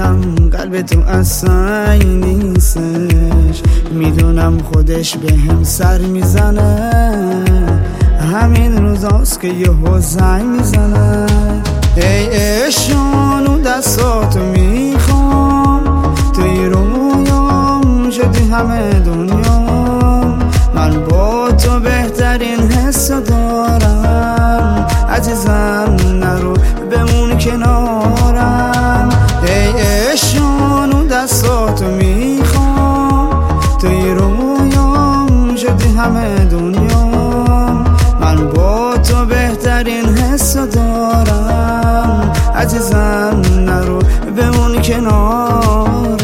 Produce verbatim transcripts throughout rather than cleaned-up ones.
میدونم قلب تو اصلا نیستش، میدونم خودش به هم سر میزنه، همین روزاست که یهو زنگ میزنه. ای عشقانو دستاتو میخوام، توی رویام شدی همه دنیام، من با تو بهترین حسو دارم، عزیزم نرو بمون کنارم. ای عشقانو دستاتو میخوام، توی رویام شدی همه دنیام، من با تو بهترین حسو دارم، عزیزم نرو بمون کنارم.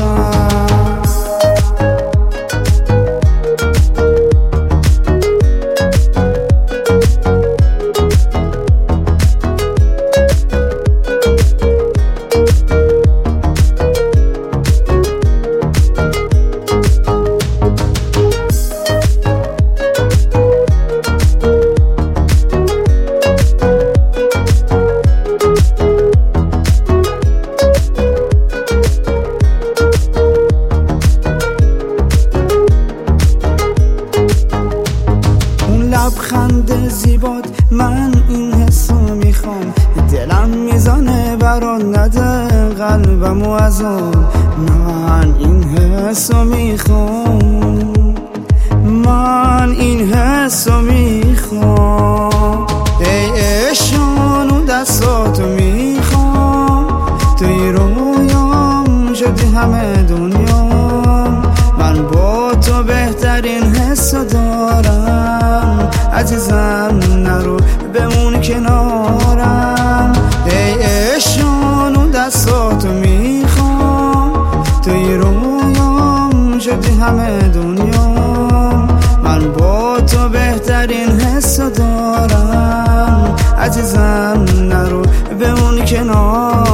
لبخند زیبات من این حسو میخوام، دلم میزنه برات نده قلبمو از آن، من این حسو میخوام، من این حسو میخوام. ای عشقانو دستاتو میخوام، توی رویام شدی همه دنیام، من با تو بهترین حسو دارم، عزیزم نرو بمون کنارم. ای عشقانو دستاتو میخوام، توی رویام شدی همه دنیام، من با تو بهترین حسو دارم، عزیزم نرو بمون کنارم.